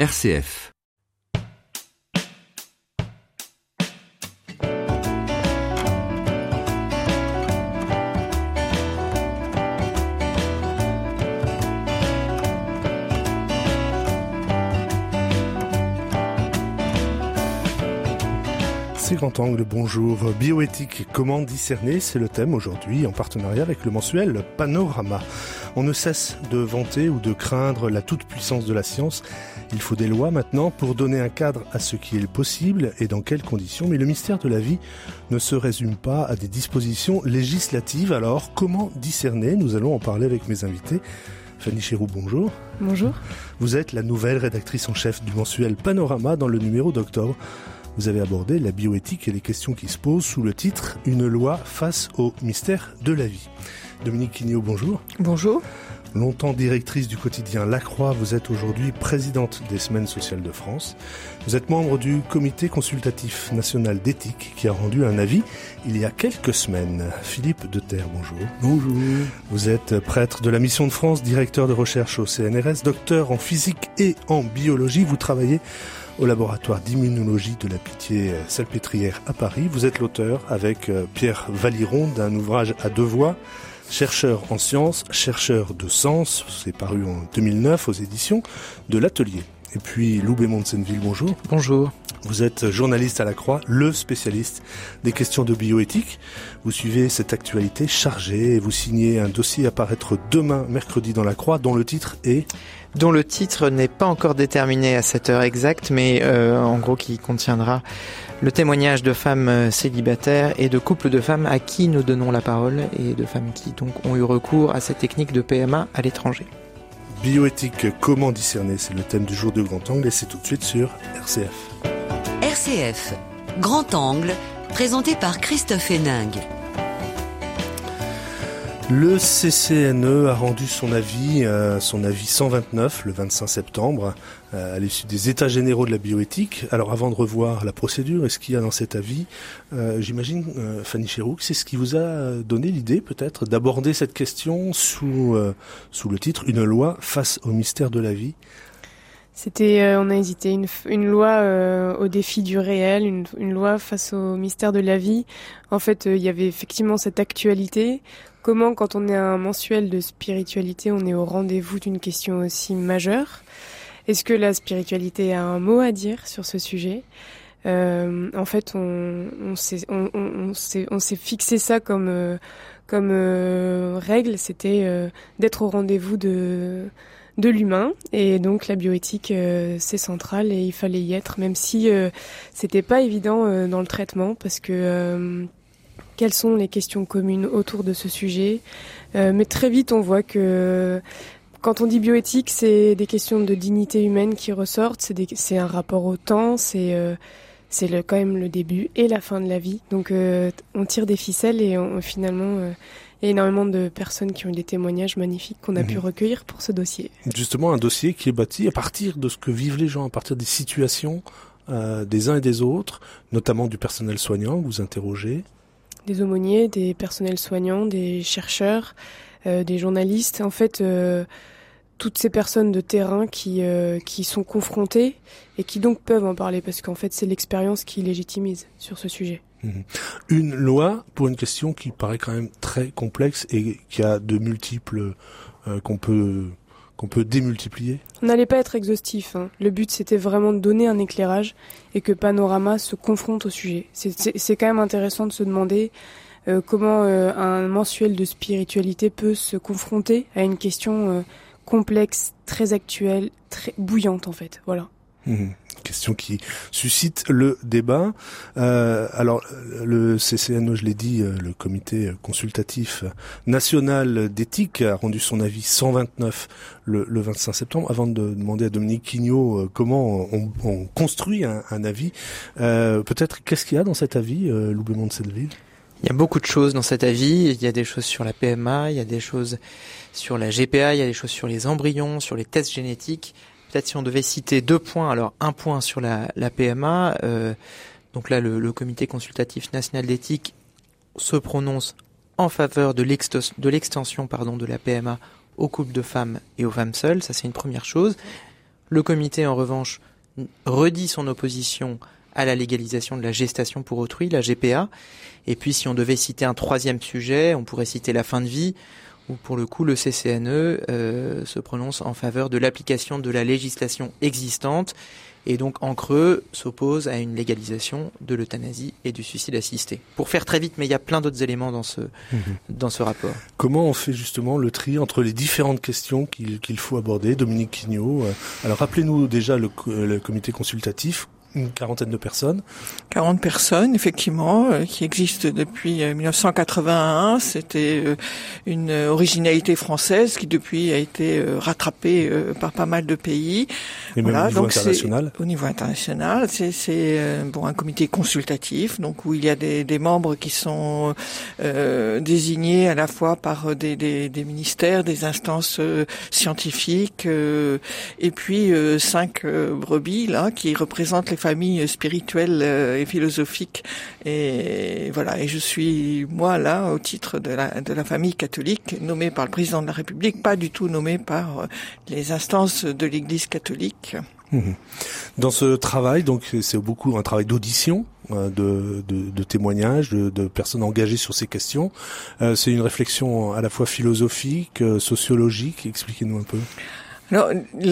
RCF. Grand Angle, bonjour. Bioéthique, comment discerner? C'est le thème aujourd'hui en partenariat avec le mensuel Panorama. On ne cesse de vanter ou de craindre la toute-puissance de la science. Il faut des lois maintenant pour donner un cadre à ce qui est possible et dans quelles conditions. Mais le mystère de la vie ne se résume pas à des dispositions législatives. Alors, comment discerner? Nous allons en parler avec mes invités. Fanny Chéroux, bonjour. Bonjour. Vous êtes la nouvelle rédactrice en chef du mensuel Panorama dans le numéro d'octobre. Vous avez abordé la bioéthique et les questions qui se posent sous le titre « Une loi face au mystère de la vie ». Dominique Quignot, bonjour. Bonjour. Longtemps directrice du quotidien La Croix, vous êtes aujourd'hui présidente des Semaines sociales de France. Vous êtes membre du comité consultatif national d'éthique qui a rendu un avis il y a quelques semaines. Philippe Deterre, bonjour. Bonjour. Vous êtes prêtre de la Mission de France, directeur de recherche au CNRS, docteur en physique et en biologie. Vous travaillez au laboratoire d'immunologie de la Pitié-Salpêtrière à Paris. Vous êtes l'auteur, avec Pierre Valiron, d'un ouvrage à deux voix, chercheur en sciences, chercheur de sens. C'est paru en 2009 aux éditions de l'Atelier. Et puis Loubet Montsenneville, bonjour. Bonjour. Vous êtes journaliste à La Croix, le spécialiste des questions de bioéthique. Vous suivez cette actualité chargée et vous signez un dossier à paraître demain, mercredi, dans La Croix, dont le titre est... Dont le titre n'est pas encore déterminé à cette heure exacte, mais en gros qui contiendra le témoignage de femmes célibataires et de couples de femmes à qui nous donnons la parole et de femmes qui donc ont eu recours à cette technique de PMA à l'étranger. Bioéthique, comment discerner? C'est le thème du jour de Grand Angle et c'est tout de suite sur RCF. RCF, Grand Angle, présenté par Christophe Héningue. Le CCNE a rendu son avis 129 le 25 septembre à l'issue des états généraux de la bioéthique. Alors avant de revoir la procédure et ce qu'il y a dans cet avis, j'imagine, Fanny Chéroux, c'est ce qui vous a donné l'idée peut-être d'aborder cette question sous le titre « Une loi face au mystère de la vie ». On a hésité, une loi au défi du réel, une loi face au mystère de la vie. En fait, il y avait effectivement cette actualité. Comment, quand on est un mensuel de spiritualité, on est au rendez-vous d'une question aussi majeure? Est-ce que la spiritualité a un mot à dire sur ce sujet? En fait, on s'est fixé ça comme règle, c'était d'être au rendez-vous de l'humain, et donc la bioéthique c'est central et il fallait y être, même si c'était pas évident dans le traitement, parce que quelles sont les questions communes autour de ce sujet, mais très vite on voit que quand on dit bioéthique, c'est des questions de dignité humaine qui ressortent, c'est un rapport au temps, c'est quand même le début et la fin de la vie, donc on tire des ficelles et finalement il y a énormément de personnes qui ont eu des témoignages magnifiques qu'on a pu recueillir pour ce dossier. Justement, un dossier qui est bâti à partir de ce que vivent les gens, à partir des situations des uns et des autres, notamment du personnel soignant que vous interrogez. Des aumôniers, des personnels soignants, des chercheurs, des journalistes. En fait, toutes ces personnes de terrain qui sont confrontées et qui donc peuvent en parler, parce qu'en fait, c'est l'expérience qui légitimise sur ce sujet. Une loi pour une question qui paraît quand même très complexe et qui a de multiples qu'on peut démultiplier. On n'allait pas être exhaustif, hein. Le but c'était vraiment de donner un éclairage et que Panorama se confronte au sujet. C'est quand même intéressant de se demander comment un mensuel de spiritualité peut se confronter à une question complexe, très actuelle, très bouillante en fait. Voilà. Question qui suscite le débat. Alors, le CCNE, je l'ai dit, le comité consultatif national d'éthique a rendu son avis 129 le 25 septembre. Avant de demander à Dominique Quignot comment on construit un avis, peut-être qu'est-ce qu'il y a dans cet avis, Loubet Montsenneville? Il y a beaucoup de choses dans cet avis. Il y a des choses sur la PMA, il y a des choses sur la GPA, il y a des choses sur les embryons, sur les tests génétiques. Peut-être si on devait citer 2 points, alors un point sur la PMA, donc là le comité consultatif national d'éthique se prononce en faveur de l'extension de la PMA aux couples de femmes et aux femmes seules, ça c'est une première chose. Le comité, en revanche, redit son opposition à la légalisation de la gestation pour autrui, la GPA. Et puis, si on devait citer un troisième sujet, on pourrait citer la fin de vie, où pour le coup, le CCNE se prononce en faveur de l'application de la législation existante, et donc en creux s'oppose à une légalisation de l'euthanasie et du suicide assisté. Pour faire très vite, mais il y a plein d'autres éléments dans ce rapport. Comment on fait justement le tri entre les différentes questions qu'il faut aborder, Dominique Quignot? Alors rappelez-nous déjà le comité consultatif. Une quarantaine de personnes. 40 personnes, effectivement, qui existent depuis 1981. C'était une originalité française qui depuis a été rattrapée par pas mal de pays. Et même au niveau international. Au niveau international, c'est un comité consultatif, donc où il y a des membres qui sont désignés à la fois par des ministères, des instances scientifiques, et puis 5 brebis là qui représentent les familles spirituelles et philosophiques, et voilà. Et je suis moi là au titre de la famille catholique, nommée par le président de la République, pas du tout nommée par les instances de l'Église catholique. Dans ce travail, donc c'est beaucoup un travail d'audition, de témoignages, de personnes engagées sur ces questions. C'est une réflexion à la fois philosophique, sociologique. Expliquez-nous un peu. Alors,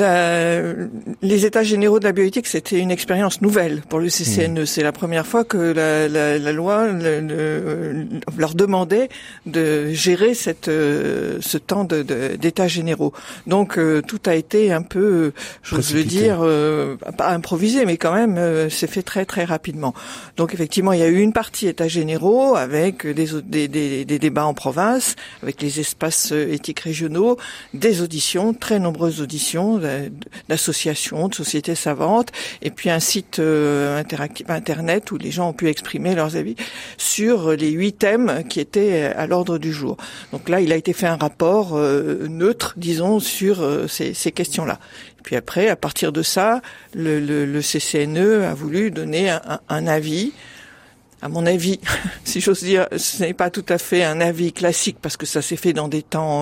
les états généraux de la bioéthique, c'était une expérience nouvelle pour le CCNE. C'est la première fois que la loi leur demandait de gérer ce temps d'états généraux. Donc, tout a été un peu, j'ose le dire, pas improvisé, mais quand même, c'est fait très très rapidement. Donc, effectivement, il y a eu une partie états généraux avec des débats en province, avec les espaces éthiques régionaux, des auditions, très nombreuses auditions d'associations, de sociétés savantes, et puis un site interactif internet où les gens ont pu exprimer leurs avis sur les 8 thèmes qui étaient à l'ordre du jour. Donc là, il a été fait un rapport neutre, disons, sur ces questions-là. Et puis après, à partir de ça, le CCNE a voulu donner un avis. À mon avis, si j'ose dire, ce n'est pas tout à fait un avis classique parce que ça s'est fait dans des temps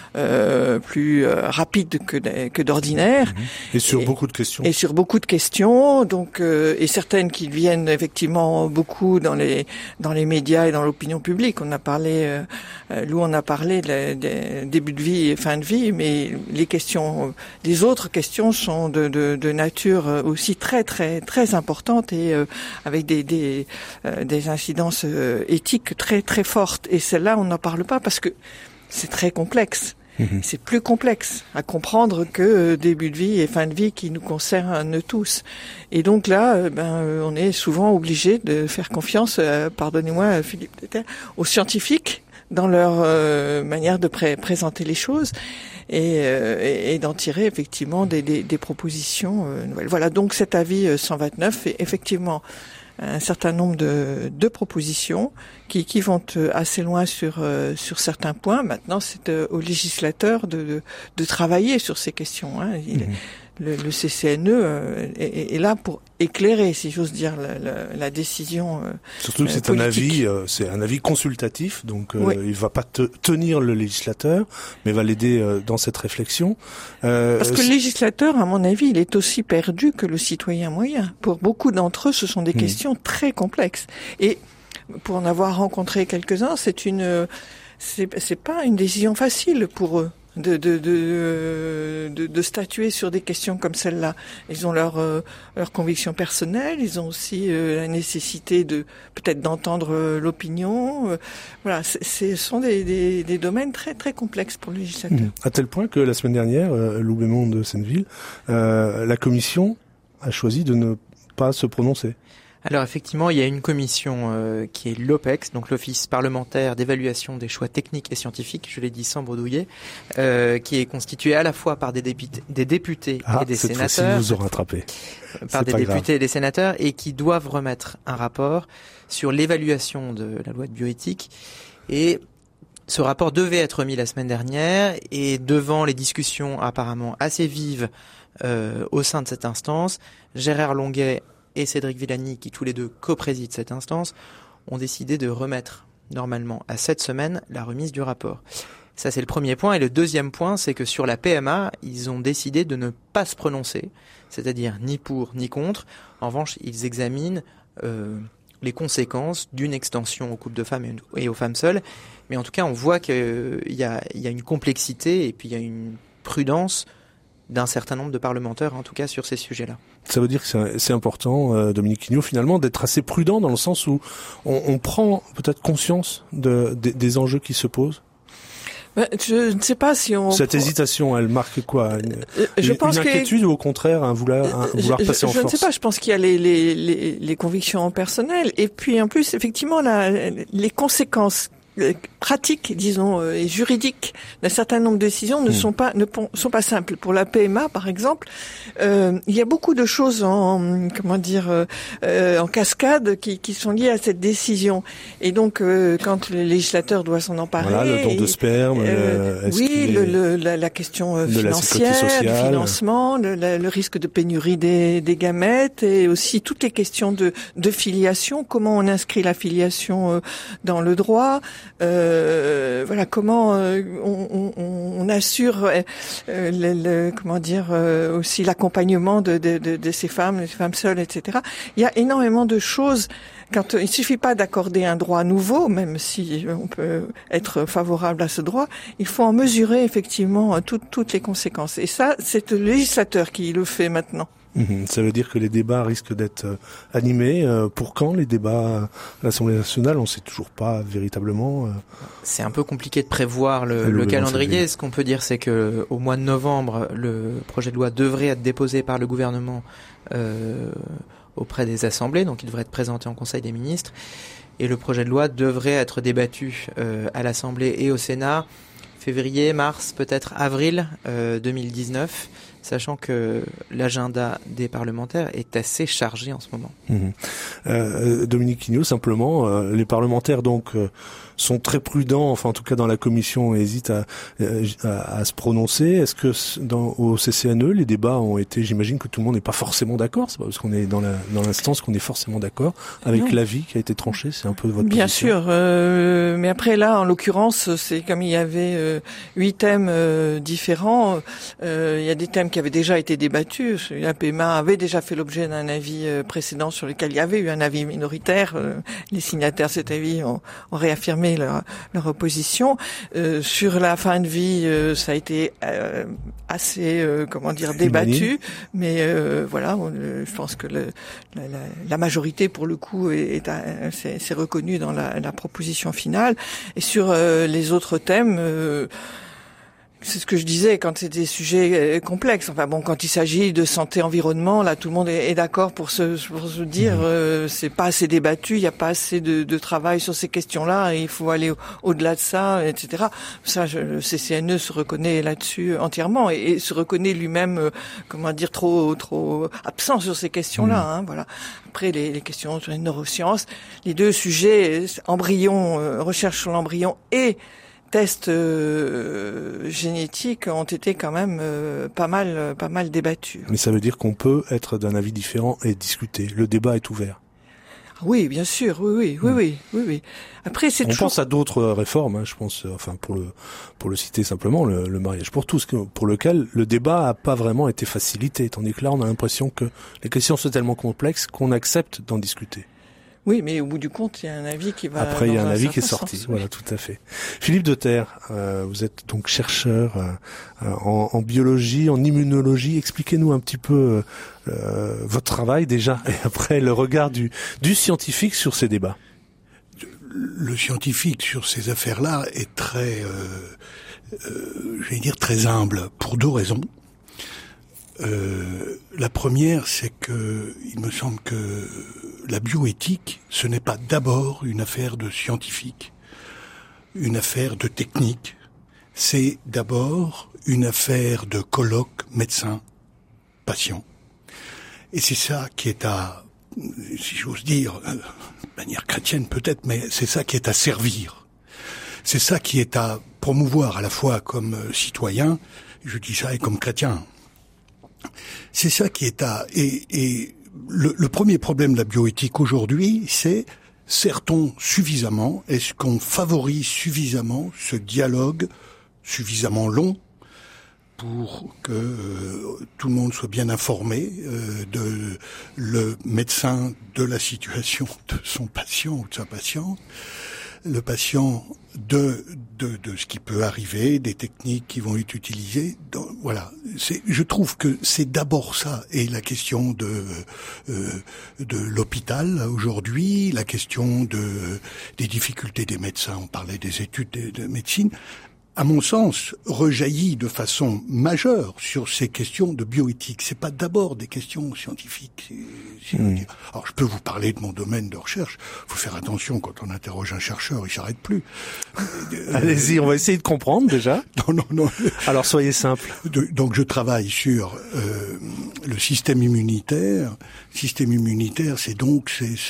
plus rapides que d'ordinaire. Et sur beaucoup de questions. Et sur beaucoup de questions, donc et certaines qui viennent effectivement beaucoup dans les médias et dans l'opinion publique. On a parlé, Lou, on a parlé des débuts de vie et fin de vie, mais les autres questions sont de nature aussi très très très importante et avec des incidences éthiques très très fortes. Et celle-là, on n'en parle pas parce que c'est très complexe. C'est plus complexe à comprendre que début de vie et fin de vie qui nous concernent tous. Et donc là, on est souvent obligé de faire confiance, pardonnez-moi Philippe Déter, aux scientifiques dans leur manière de présenter les choses et d'en tirer effectivement des propositions nouvelles. Voilà, donc cet avis 129 est effectivement un certain nombre de propositions qui vont assez loin sur certains points. Maintenant, c'est au législateur de travailler sur ces questions. Hein. Le CCNE est là pour éclairer, si j'ose dire, la décision. Surtout que c'est un avis consultatif, donc oui. Il va pas tenir le législateur, mais va l'aider dans cette réflexion. Parce que le législateur, à mon avis, il est aussi perdu que le citoyen moyen. Pour beaucoup d'entre eux, ce sont des questions très complexes. Et pour en avoir rencontré quelques-uns, c'est pas une décision facile pour eux. De statuer sur des questions comme celle-là. Ils ont leur conviction personnelle, ils ont aussi la nécessité peut-être d'entendre l'opinion. Voilà, ce sont des domaines très très complexes pour le législateur. À tel point que la semaine dernière, Lou Bémond de Senneville, la commission a choisi de ne pas se prononcer. Alors effectivement, il y a une commission qui est l'OPEX, donc l'Office parlementaire d'évaluation des choix techniques et scientifiques, je l'ai dit sans bredouiller, qui est constituée à la fois par des députés et des sénateurs. Cette fois-ci, vous aurez rattrapé. Par des députés et des sénateurs, et qui doivent remettre un rapport sur l'évaluation de la loi de bioéthique. Et ce rapport devait être remis la semaine dernière, et devant les discussions apparemment assez vives au sein de cette instance, Gérard Longuet et Cédric Villani, qui tous les deux coprésident cette instance, ont décidé de remettre normalement à cette semaine la remise du rapport. Ça, c'est le premier point. Et le deuxième point, c'est que sur la PMA, ils ont décidé de ne pas se prononcer, c'est-à-dire ni pour ni contre. En revanche, ils examinent les conséquences d'une extension aux couples de femmes et aux femmes seules. Mais en tout cas, on voit qu'il y a une complexité et puis il y a une prudence d'un certain nombre de parlementaires, en tout cas, sur ces sujets-là. Ça veut dire que c'est important, Dominique Quignot, finalement, d'être assez prudent dans le sens où on prend peut-être conscience des enjeux qui se posent. Je ne sais pas si on... Cette hésitation, elle marque quoi? Une inquiétude ou au contraire un vouloir passer en force? Je ne sais pas, je pense qu'il y a les convictions personnelles et puis en plus, effectivement, les conséquences pratiques, disons, et juridiques d'un certain nombre de décisions ne sont pas simples. Pour la PMA, par exemple, il y a beaucoup de choses en cascade qui sont liées à cette décision. Et donc, quand le législateur doit s'en emparer, voilà, le don de sperme, la question financière, du financement, le risque de pénurie des gamètes, et aussi toutes les questions de filiation. Comment on inscrit la filiation dans le droit? Voilà, comment on assure aussi l'accompagnement de ces femmes, les femmes seules, etc. Il y a énormément de choses. Il suffit pas d'accorder un droit nouveau, même si on peut être favorable à ce droit, il faut en mesurer effectivement toutes les conséquences. Et ça, c'est le législateur qui le fait maintenant. Ça veut dire que les débats risquent d'être animés. Pour quand les débats à l'Assemblée nationale? On ne sait toujours pas véritablement. C'est un peu compliqué de prévoir le calendrier. Ce qu'on peut dire, c'est que au mois de novembre, le projet de loi devrait être déposé par le gouvernement auprès des assemblées, donc il devrait être présenté en Conseil des ministres. Et le projet de loi devrait être débattu à l'Assemblée et au Sénat février, mars, peut-être avril 2019. Sachant que l'agenda des parlementaires est assez chargé en ce moment. Dominique Quignot, simplement, les parlementaires donc sont très prudents, enfin en tout cas dans la commission, hésitent à se prononcer. Est-ce que au CCNE, les débats ont été, j'imagine que tout le monde n'est pas forcément d'accord, c'est pas parce qu'on est dans l'instance qu'on est forcément d'accord avec l'avis qui a été tranché, c'est un peu votre position. Bien sûr, mais après là, en l'occurrence, c'est comme il y avait 8 thèmes différents, il y a des thèmes qui avaient déjà été débattus. La PMA avait déjà fait l'objet d'un avis précédent sur lequel il y avait eu un avis minoritaire. Les signataires de cet avis ont réaffirmé leur opposition. Sur la fin de vie, ça a été assez, débattu. Mais voilà, je pense que la majorité, pour le coup, c'est reconnu dans la proposition finale. Et sur les autres thèmes... c'est ce que je disais quand c'est des sujets complexes. Enfin bon, quand il s'agit de santé-environnement, là tout le monde est d'accord pour se dire c'est pas assez débattu, il n'y a pas assez de travail sur ces questions-là, et il faut aller au-delà de ça, etc. Ça, le CCNE se reconnaît là-dessus entièrement et se reconnaît lui-même, trop absent sur ces questions-là. Voilà. Après les questions sur les neurosciences, les deux sujets recherche sur l'embryon et tests génétiques ont été quand même pas mal débattus. Mais ça veut dire qu'on peut être d'un avis différent et discuter. Le débat est ouvert. Oui, bien sûr, oui. Après, c'est toujours... pense à d'autres réformes, je pense, pour le citer simplement, le mariage pour tous, pour lequel le débat a pas vraiment été facilité, tandis que là, on a l'impression que les questions sont tellement complexes qu'on accepte d'en discuter. Oui, mais au bout du compte, il y a un avis qui va... Après, il y a un avis qui est sorti. Sens, voilà, tout à fait. Philippe de Terre, vous êtes donc chercheur en biologie, en immunologie. Expliquez-nous un petit peu votre travail déjà, et après le regard du scientifique sur ces débats. Le scientifique sur ces affaires-là est très, très humble, pour 2 raisons. La première, c'est que il me semble que la bioéthique, ce n'est pas d'abord une affaire de scientifique, une affaire de technique. C'est d'abord une affaire de colloque médecin-patient. Et c'est ça qui est si j'ose dire, de manière chrétienne peut-être, mais c'est ça qui est à servir. C'est ça qui est à promouvoir à la fois comme citoyen, je dis ça, et comme chrétien. C'est ça qui est et le premier problème de la bioéthique aujourd'hui, c'est sert-on suffisamment, est-ce qu'on favorise suffisamment ce dialogue suffisamment long pour que tout le monde soit bien informé de le médecin de la situation de son patient ou de sa patiente, le patient de ce qui peut arriver, des techniques qui vont être utilisées. Voilà, je trouve que c'est d'abord ça, et la question de l'hôpital aujourd'hui, la question des difficultés des médecins. On parlait des études de médecine. À mon sens, rejaillit de façon majeure sur ces questions de bioéthique. C'est pas d'abord des questions scientifiques. Alors, je peux vous parler de mon domaine de recherche. Faut faire attention quand on interroge un chercheur, il s'arrête plus. Allez-y, on va essayer de comprendre déjà. Non. Alors, soyez simple. Donc, je travaille sur le système immunitaire. Système immunitaire, c'est donc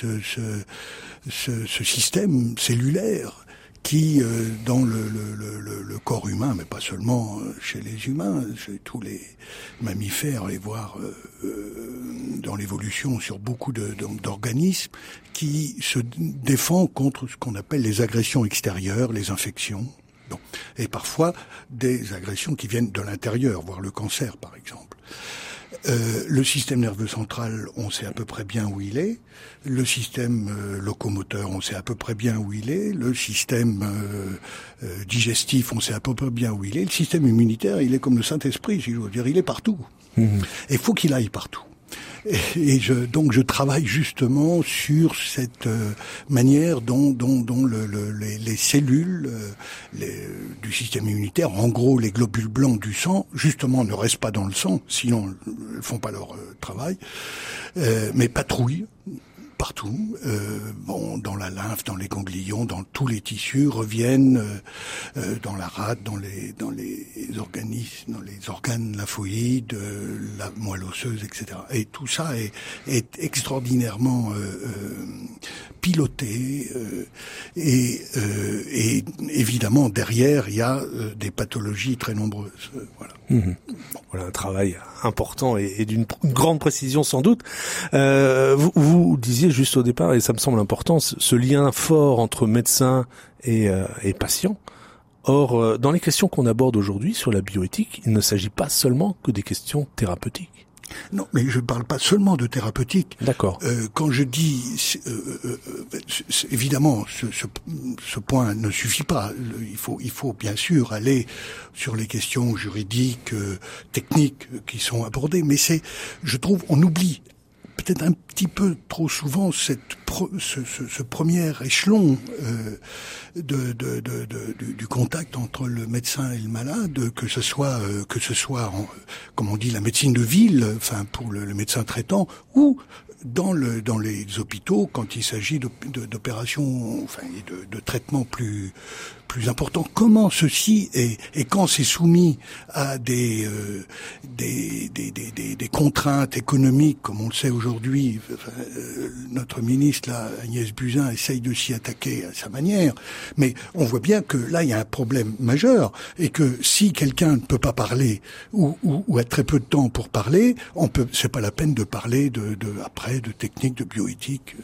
ce système cellulaire qui, dans le corps humain, mais pas seulement chez les humains, chez tous les mammifères, et voire dans l'évolution sur beaucoup d'organismes, qui se défend contre ce qu'on appelle les agressions extérieures, les infections, et parfois des agressions qui viennent de l'intérieur, voire le cancer, par exemple. Le système nerveux central, on sait à peu près bien où il est. Le système locomoteur, on sait à peu près bien où il est. Le système digestif, on sait à peu près bien où il est. Le système immunitaire, il est comme le Saint-Esprit, si je veux dire, il est partout. Et il faut qu'il aille partout. Donc je travaille justement sur cette manière dont les cellules du système immunitaire, en gros les globules blancs du sang, justement ne restent pas dans le sang, sinon elles font pas leur travail, mais patrouillent partout, dans la lymphe, dans les ganglions, dans tous les tissus, reviennent dans la rate, dans les organismes, dans les organes lymphoïdes, la moelle osseuse, etc. Et tout ça est extraordinairement piloté, et évidemment derrière il y a des pathologies très nombreuses. Voilà. Voilà un travail important et d'une grande précision sans doute. Vous disiez juste au départ, et ça me semble important, ce lien fort entre médecin et patient. Or, dans les questions qu'on aborde aujourd'hui sur la bioéthique, il ne s'agit pas seulement que des questions thérapeutiques. Non, mais je ne parle pas seulement de thérapeutique. D'accord. Quand je dis, évidemment, ce point ne suffit pas. Il faut bien sûr aller sur les questions juridiques, techniques qui sont abordées. Mais je trouve, on oublie peut-être un petit peu trop souvent ce premier échelon du contact entre le médecin et le malade, que ce soit comme on dit, la médecine de ville, enfin pour le médecin traitant, ou dans les hôpitaux quand il s'agit d'opérations, enfin de traitements plus importants. Comment ceci et quand c'est soumis à des contraintes économiques, comme on le sait aujourd'hui, notre ministre là, Agnès Buzyn, essaye de s'y attaquer à sa manière, mais on voit bien que là il y a un problème majeur, et que si quelqu'un ne peut pas parler ou a très peu de temps pour parler, c'est pas la peine de parler de techniques de bioéthique.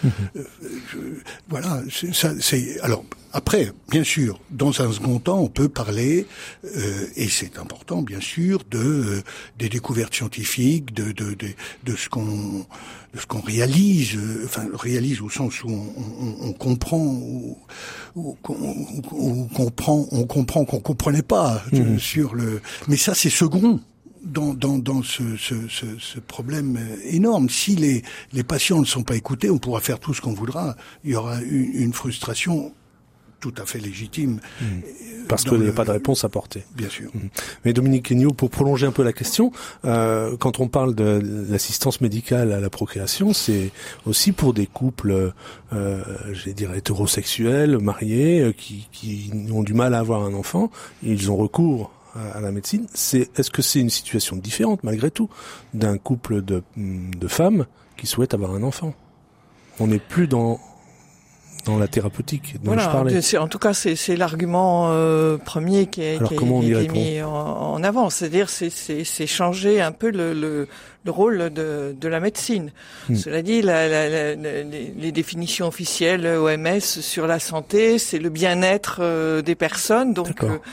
Voilà, alors après, bien sûr, dans un second temps, on peut parler, et c'est important, bien sûr, des découvertes scientifiques, de ce qu'on réalise, réalise au sens où on comprend, on comprend qu'on comprenait pas mais ça c'est second. Dans ce problème énorme. Si les patients ne sont pas écoutés, on pourra faire tout ce qu'on voudra. Il y aura une frustration tout à fait légitime. Parce qu'il n'y a pas de réponse apportée. Bien sûr. Mais Dominique Kenniot, pour prolonger un peu la question, quand on parle de l'assistance médicale à la procréation, c'est aussi pour des couples, hétérosexuels, mariés, qui ont du mal à avoir un enfant, ils ont recours à la médecine. Est-ce que c'est une situation différente malgré tout d'un couple de femmes qui souhaitent avoir un enfant? On n'est plus dans la thérapeutique dont je parlais. En tout cas, c'est l'argument premier qui est mis en avant. C'est-à-dire, c'est changer un peu le rôle de la médecine. Cela dit, les définitions officielles OMS sur la santé, c'est le bien-être des personnes. Donc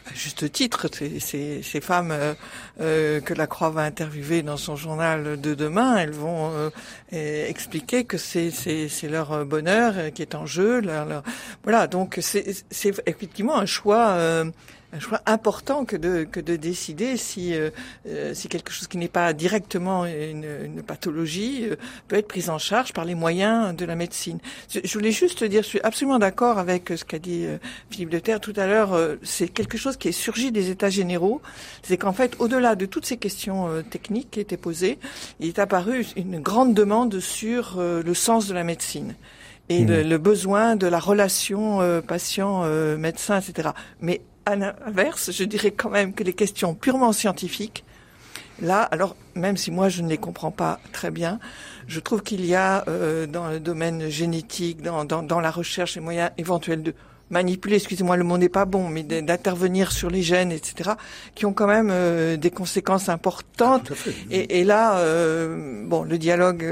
À juste titre, ces femmes que la Croix va interviewer dans son journal de demain, elles vont expliquer que c'est leur bonheur qui est en jeu. Voilà, donc c'est effectivement un choix important que de décider si quelque chose qui n'est pas directement une pathologie peut être pris en charge par les moyens de la médecine. Je voulais juste dire, je suis absolument d'accord avec ce qu'a dit Philippe de Terre tout à l'heure. C'est quelque chose qui est surgi des États généraux. C'est qu'en fait, au-delà de toutes ces questions techniques qui étaient posées, il est apparu une grande demande sur le sens de la médecine et le besoin de la relation patient-médecin, etc. Mais à l'inverse, je dirais quand même que les questions purement scientifiques, là, alors même si moi je ne les comprends pas très bien, je trouve qu'il y a dans le domaine génétique, dans la recherche, les moyens éventuels de manipuler, excusez-moi, le mot n'est pas bon, mais d'intervenir sur les gènes, etc., qui ont quand même des conséquences importantes. Et là, le dialogue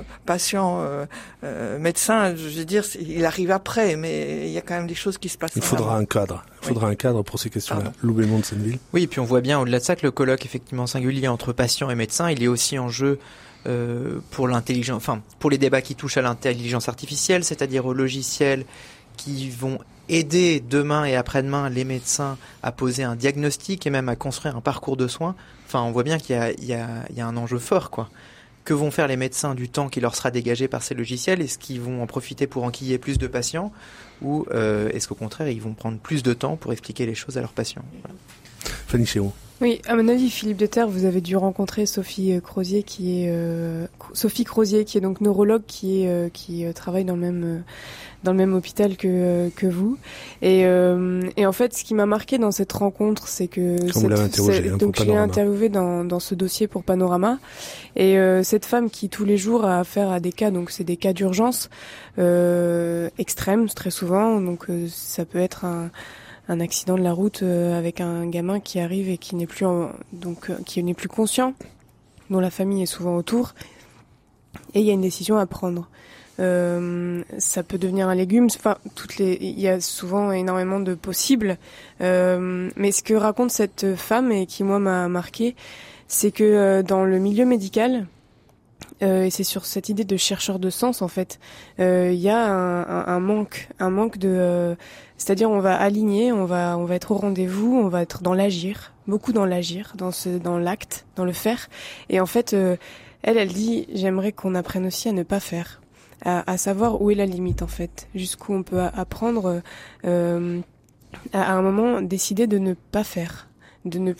patient-médecin, je veux dire, il arrive après, mais il y a quand même des choses qui se passent. Il faudra un cadre. Il faudra un cadre pour ces questions-là. Lou Bémond de Senneville. Oui, et puis on voit bien au-delà de ça que le colloque effectivement singulier entre patient et médecin, il est aussi en jeu pour les débats qui touchent à l'intelligence artificielle, c'est-à-dire aux logiciels qui vont aider demain et après-demain les médecins à poser un diagnostic et même à construire un parcours de soins. Enfin, on voit bien qu'il y a un enjeu fort, quoi. Que vont faire les médecins du temps qui leur sera dégagé par ces logiciels? Est-ce qu'ils vont en profiter pour enquiller plus de patients ou est-ce qu'au contraire, ils vont prendre plus de temps pour expliquer les choses à leurs patients? Voilà. Fanny Chéreau. Oui, à mon avis, Philippe de Terre, vous avez dû rencontrer Sophie Crozier, qui est donc neurologue, qui travaille dans le même hôpital que vous. Et en fait, ce qui m'a marqué dans cette rencontre, c'est que donc je l'ai interviewée dans ce dossier pour Panorama. Et cette femme qui tous les jours a affaire à des cas, donc c'est des cas d'urgence extrêmes très souvent. Donc ça peut être un accident de la route avec un gamin qui arrive et qui n'est plus qui n'est plus conscient, dont la famille est souvent autour, et il y a une décision à prendre. Ça peut devenir un légume. Enfin, il y a souvent énormément de possibles. Mais ce que raconte cette femme et qui moi m'a marqué, c'est que dans le milieu médical, et c'est sur cette idée de chercheur de sens en fait, il y a un manque de, c'est-à-dire on va aligner, on va être au rendez-vous, on va être dans l'agir, beaucoup dans l'agir, dans l'acte, dans le faire. Et en fait, elle dit, j'aimerais qu'on apprenne aussi à ne pas faire, à savoir où est la limite en fait, jusqu'où on peut apprendre à un moment décider de ne pas faire, de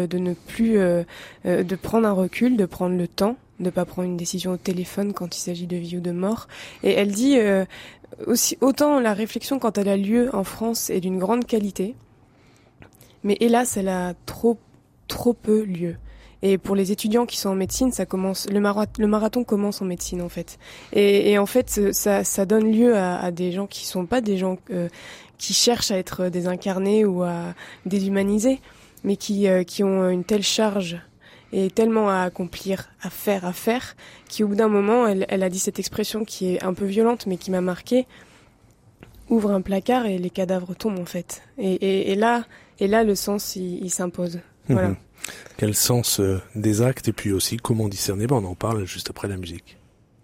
prendre un recul, de prendre le temps, de pas prendre une décision au téléphone quand il s'agit de vie ou de mort. Et elle dit aussi, autant la réflexion quand elle a lieu en France est d'une grande qualité, mais hélas elle a trop peu lieu. Et pour les étudiants qui sont en médecine, ça commence, le marathon commence en médecine en fait. Et en fait, ça donne lieu à des gens qui sont pas des gens qui cherchent à être désincarnés ou à déshumaniser, mais qui ont une telle charge et tellement à accomplir, à faire, qui au bout d'un moment, elle a dit cette expression qui est un peu violente, mais qui m'a marquée, ouvre un placard et les cadavres tombent en fait. Et là, le sens, il s'impose. Voilà. Quel sens des actes et puis aussi comment discerner, on en parle juste après la musique.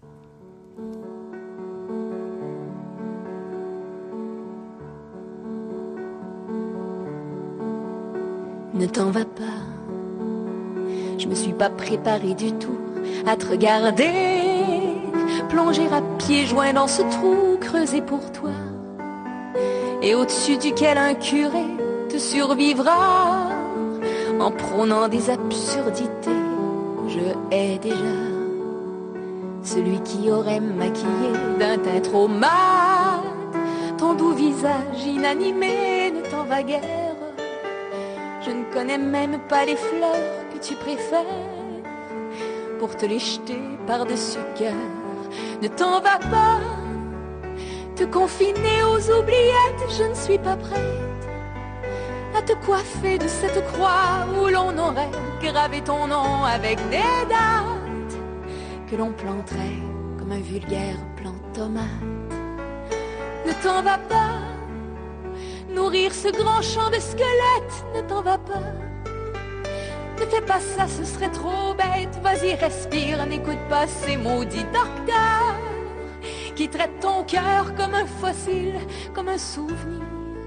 Ne t'en va pas, je me suis pas préparée du tout à te regarder, plonger à pieds joints dans ce trou creusé pour toi, et au-dessus duquel un curé te survivra, en prônant des absurdités. Je hais déjà celui qui aurait maquillé d'un teint trop mat ton doux visage inanimé. Ne t'en va guère, je ne connais même pas les fleurs que tu préfères pour te les jeter par-dessus cœur. Ne t'en va pas, te confiner aux oubliettes, je ne suis pas prête à te coiffer de cette croix où l'on aurait gravé ton nom avec des dates que l'on planterait comme un vulgaire plant tomate. Ne t'en va pas, nourrir ce grand champ de squelettes. Ne t'en va pas, ne fais pas ça, ce serait trop bête. Vas-y, respire, n'écoute pas ces maudits docteurs qui traitent ton cœur comme un fossile, comme un souvenir.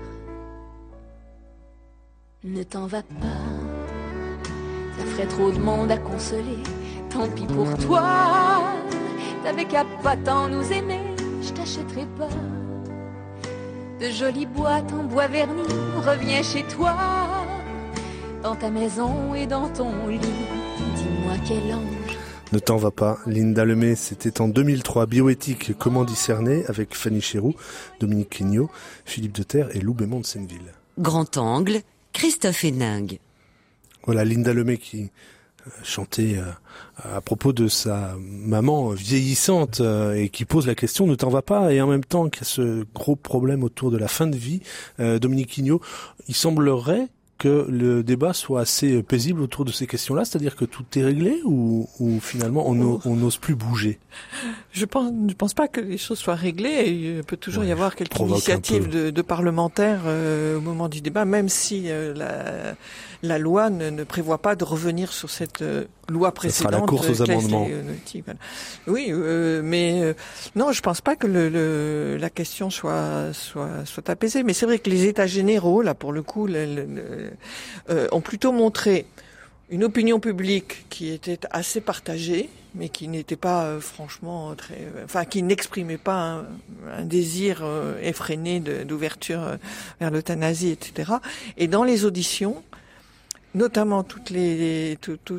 Ne t'en va pas, ça ferait trop de monde à consoler. Tant pis pour toi, t'avais qu'à pas tant nous aimer. Je t'achèterai pas de jolies boîtes en bois verni. Reviens chez toi, dans ta maison et dans ton lit. Dis-moi quel ange. Ne t'en va pas, Linda Lemay, c'était en 2003, Bioéthique, comment discerner, avec Fanny Chéroux, Dominique Quignot, Philippe Deterre et Lou Bémond de Senneville. Grand Angle, Christophe Héningue. Voilà, Linda Lemay qui chantait à propos de sa maman vieillissante et qui pose la question ne t'en va pas, et en même temps qu'il y a ce gros problème autour de la fin de vie. Dominique Quignot, il semblerait que le débat soit assez paisible autour de ces questions-là, c'est-à-dire que tout est réglé ou finalement on n'ose plus bouger? Je pense pas que les choses soient réglées. Il peut toujours y avoir quelques initiatives de parlementaires au moment du débat, même si la loi ne prévoit pas de revenir sur cette loi précédente. Ça sera la course aux amendements. Oui, mais non, je pense pas que la question soit apaisée. Mais c'est vrai que les États généraux, là, pour le coup, ont plutôt montré une opinion publique qui était assez partagée, mais qui n'était pas franchement qui n'exprimait pas un désir effréné d'ouverture vers l'euthanasie, etc. Et dans les auditions, notamment toutes les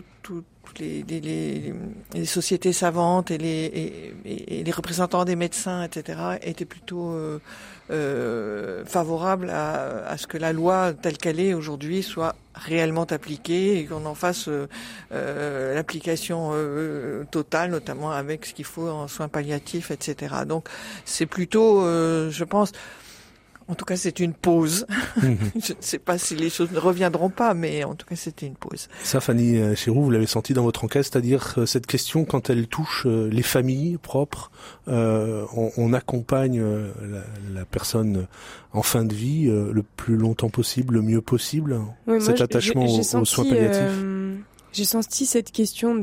sociétés savantes et les représentants des médecins, etc., étaient plutôt favorables à ce que la loi telle qu'elle est aujourd'hui soit réellement appliquée et qu'on en fasse l'application totale, notamment avec ce qu'il faut en soins palliatifs, etc. Donc c'est plutôt, je pense, en tout cas, c'est une pause. Je ne sais pas si les choses ne reviendront pas, mais en tout cas, c'était une pause. Ça, Fanny Chéroux, vous l'avez senti dans votre enquête, c'est-à-dire cette question, quand elle touche les familles propres, on accompagne la personne en fin de vie le plus longtemps possible, le mieux possible, oui, cet attachement aux soins palliatifs. J'ai senti cette question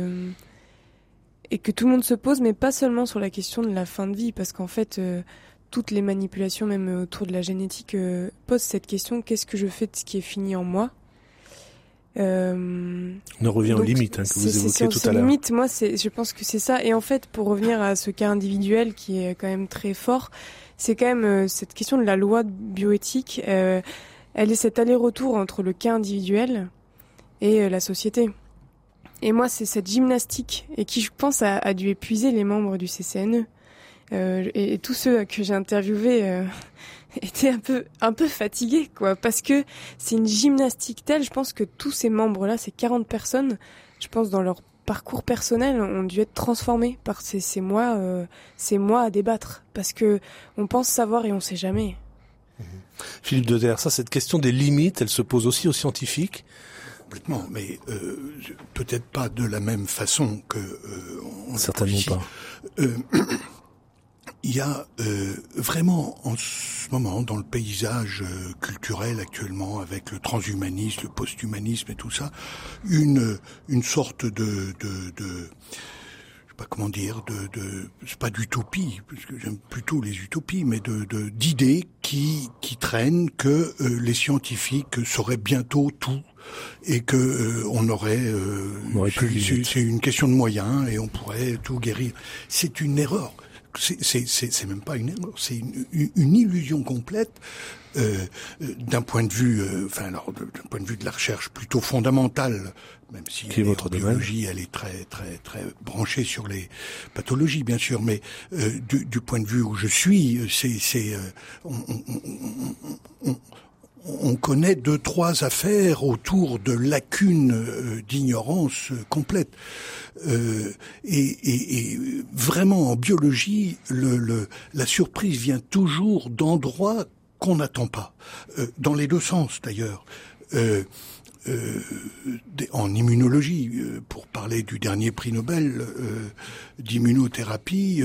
et que tout le monde se pose, mais pas seulement sur la question de la fin de vie, parce qu'en fait... toutes les manipulations, même autour de la génétique, posent cette question, qu'est-ce que je fais de ce qui est fini en moi? On revient aux limites que vous évoquiez tout à l'heure. Limites, moi, je pense que c'est ça. Et en fait, pour revenir à ce cas individuel qui est quand même très fort, c'est quand même cette question de la loi bioéthique. Elle est cet aller-retour entre le cas individuel et la société. Et moi, c'est cette gymnastique, et qui, je pense, a dû épuiser les membres du CCNE. Et tous ceux que j'ai interviewés étaient un peu fatigués, quoi, parce que c'est une gymnastique telle. Je pense que tous ces membres-là, ces 40 personnes, je pense dans leur parcours personnel, ont dû être transformés par ces mois à débattre, parce que on pense savoir et on sait jamais. Philippe Deterre, cette question des limites, elle se pose aussi aux scientifiques. Complètement, mais peut-être pas de la même façon que certainement pas. Il y a vraiment en ce moment dans le paysage culturel actuellement, avec le transhumanisme, le post-humanisme et tout ça, une sorte de je sais pas comment dire, c'est pas d'utopie, parce que j'aime plutôt les utopies, mais d'idées qui traînent que les scientifiques sauraient bientôt tout et que on aurait c'est une question de moyens et on pourrait tout guérir. C'est une erreur. C'est même pas une erreur, c'est une illusion complète d'un point de vue, d'un point de vue de la recherche plutôt fondamentale, même si votre biologie elle est très très très branchée sur les pathologies bien sûr, mais du point de vue où je suis, on connaît 2-3 affaires autour de lacunes d'ignorance complète. Et vraiment en biologie, la surprise vient toujours d'endroits qu'on n'attend pas, dans les deux sens d'ailleurs. en immunologie, pour parler du dernier prix Nobel d'immunothérapie,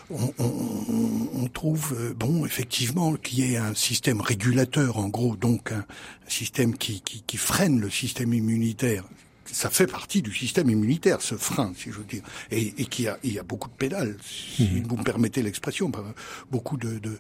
on trouve effectivement qu'il y ait un système régulateur, en gros, donc un système qui freine le système immunitaire. Ça fait partie du système immunitaire, ce frein, si je veux dire, et il y a beaucoup de pédales, si vous me permettez l'expression, beaucoup de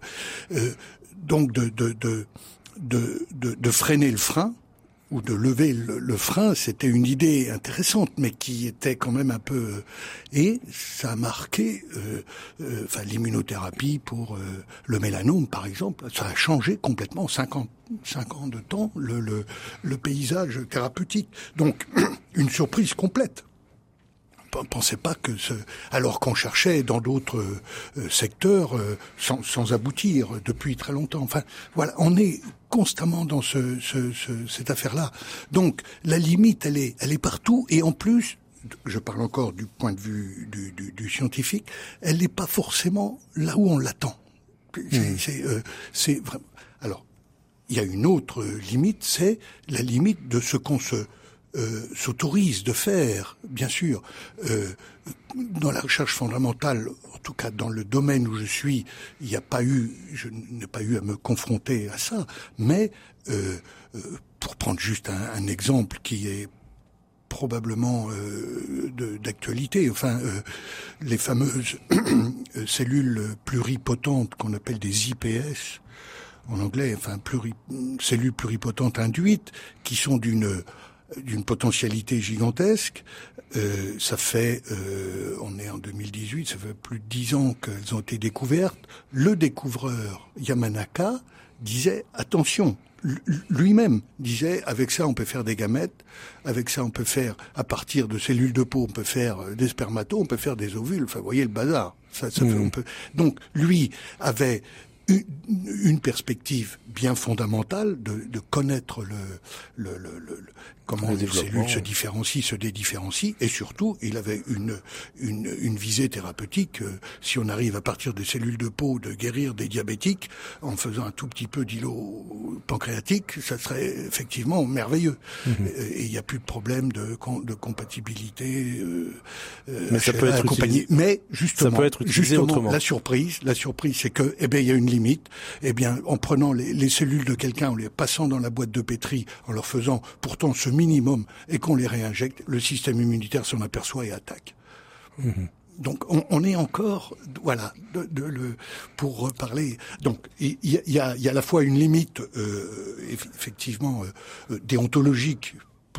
freiner le frein ou de lever le frein, c'était une idée intéressante, mais qui était quand même un peu... Et ça a marqué l'immunothérapie pour le mélanome, par exemple. Ça a changé complètement, 5 ans de temps, le paysage thérapeutique. Donc, une surprise complète. Pensez pas que alors qu'on cherchait dans d'autres secteurs sans aboutir depuis très longtemps. Enfin, voilà, on est constamment dans cette affaire-là. Donc, la limite, elle est partout, et en plus, je parle encore du point de vue du scientifique, elle n'est pas forcément là où on l'attend. C'est vraiment. Alors, il y a une autre limite, c'est la limite de ce qu'on s'autorise de faire, bien sûr. Dans la recherche fondamentale, en tout cas dans le domaine où je suis, je n'ai pas eu à me confronter à ça, mais pour prendre juste un exemple qui est probablement d'actualité, les fameuses cellules pluripotentes qu'on appelle des IPS, en anglais, cellules pluripotentes induites, qui sont d'une potentialité gigantesque. Ça fait, on est en 2018, ça fait plus de 10 ans qu'elles ont été découvertes. Le découvreur Yamanaka disait, attention, lui-même disait, avec ça on peut faire des gamètes, avec ça on peut faire, à partir de cellules de peau, on peut faire des spermatos, on peut faire des ovules, vous voyez le bazar. On peut... Donc, lui avait une perspective bien fondamentale de connaître comment les cellules se différencient, se dédifférencient, et surtout, il avait une visée thérapeutique. Si on arrive à partir des cellules de peau de guérir des diabétiques en faisant un tout petit peu d'îlot pancréatique, ça serait effectivement merveilleux. Et il n'y a plus de problème de compatibilité. Mais ça peut être utilisé. Mais justement, ça peut être utilisé autrement. La surprise, c'est que, il y a une limite. En prenant les cellules de quelqu'un, en les passant dans la boîte de pétri, en leur faisant pourtant ce minimum, et qu'on les réinjecte, le système immunitaire s'en aperçoit et attaque. Donc on est encore, voilà, pour reparler. Donc il y a à la fois une limite effectivement déontologique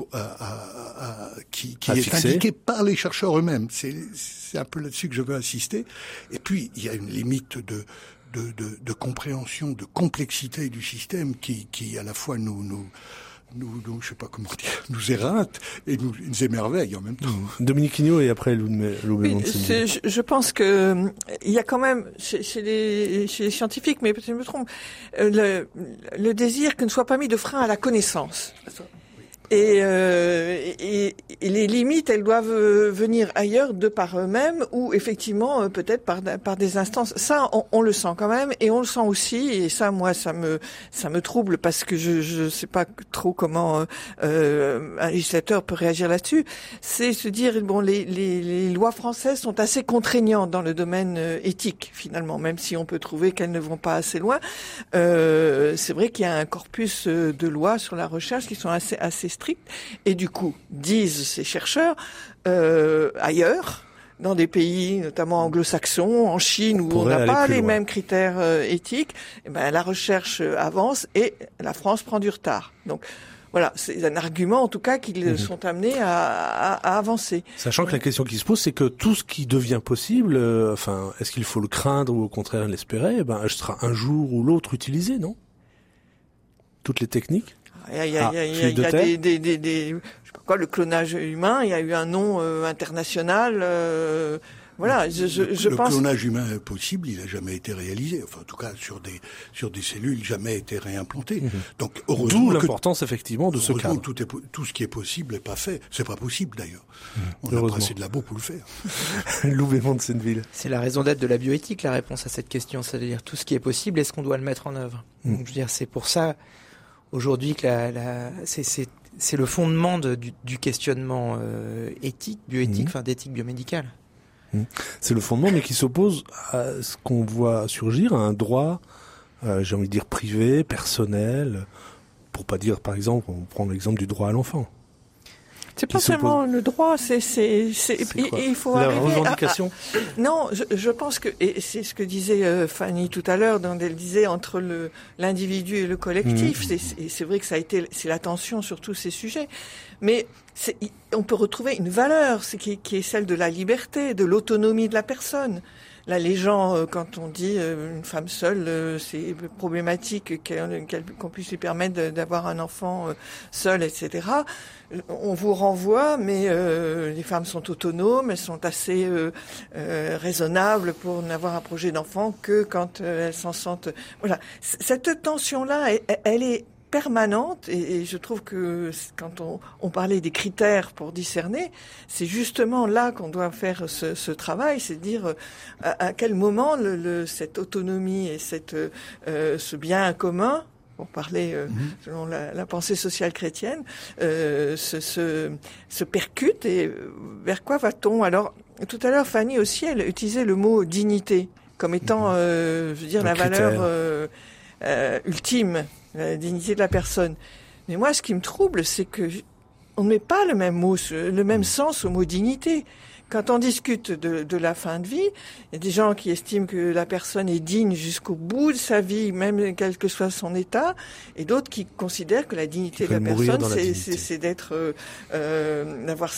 qui est indiquée par les chercheurs eux-mêmes. C'est un peu là-dessus que je veux insister. Et puis il y a une limite de compréhension, de complexité du système qui à la fois nous je sais pas comment dire, nous éreinte et nous émerveille en même temps. Dominique Hignot et après Loubet. Je pense que il y a quand même chez les scientifiques, mais peut-être je me trompe, le désir que ne soit pas mis de frein à la connaissance. Et les limites, elles doivent venir ailleurs de par eux-mêmes ou effectivement peut-être par des instances. Ça, on le sent quand même, et on le sent aussi. Et ça, moi, ça me trouble parce que je sais pas trop comment un législateur peut réagir là-dessus. C'est se dire les lois françaises sont assez contraignantes dans le domaine éthique finalement, même si on peut trouver qu'elles ne vont pas assez loin. C'est vrai qu'il y a un corpus de lois sur la recherche qui sont assez strictes, et du coup, disent ces chercheurs, ailleurs, dans des pays notamment anglo-saxons, en Chine, où on n'a pas les mêmes critères éthiques, la recherche avance et la France prend du retard. Donc voilà, c'est un argument en tout cas qu'ils sont amenés à avancer. Sachant que la question qui se pose, c'est que tout ce qui devient possible, est-ce qu'il faut le craindre ou au contraire l'espérer, sera un jour ou l'autre utilisé, non ? Toutes les techniques. Il y a des je sais pas quoi, le clonage humain, il y a eu un nom international. Voilà, je pense. Le clonage humain est possible, il n'a jamais été réalisé. Enfin, en tout cas, sur des cellules, jamais été réimplanté. Donc, heureusement. D'où l'importance, effectivement, de ce cadre. Tout ce qui est possible n'est pas fait. C'est pas possible, d'ailleurs. On n'a pas assez de labo pour le faire. Loubet Monsenneville. C'est la raison d'être de la bioéthique, la réponse à cette question. C'est-à-dire, tout ce qui est possible, est-ce qu'on doit le mettre en œuvre? Donc, je veux dire, c'est pour ça, aujourd'hui, que c'est le fondement du questionnement éthique, bioéthique, d'éthique biomédicale. C'est le fondement, mais qui s'oppose à ce qu'on voit surgir, à un droit, j'ai envie de dire privé, personnel, pour pas dire, par exemple, on prend l'exemple du droit à l'enfant. C'est pas seulement le droit, il faut la arriver revendication. Non, je pense que, et c'est ce que disait Fanny tout à l'heure, quand elle disait entre l'individu et le collectif. C'est vrai que c'est la tension sur tous ces sujets. Mais on peut retrouver une valeur, qui est celle de la liberté, de l'autonomie de la personne. Là, les gens, quand on dit une femme seule, c'est problématique qu'on puisse lui permettre d'avoir un enfant seul, etc. On vous renvoie, mais les femmes sont autonomes, elles sont assez raisonnables pour n'avoir un projet d'enfant que quand elles s'en sentent. Voilà, cette tension-là, elle est permanente, et je trouve que quand on parlait des critères pour discerner, c'est justement là qu'on doit faire ce travail, c'est dire à quel moment cette autonomie et ce bien commun, pour parler selon la pensée sociale chrétienne, se percute, et vers quoi va-t-on? Alors, tout à l'heure, Fanny aussi, elle utilisait le mot dignité comme étant, je veux dire, la valeur ultime, la dignité de la personne. Mais moi, ce qui me trouble, c'est que on ne met pas le même sens au mot dignité. Quand on discute de la fin de vie, il y a des gens qui estiment que la personne est digne jusqu'au bout de sa vie, même quel que soit son état, et d'autres qui considèrent que la dignité de la personne, c'est d'être, d'avoir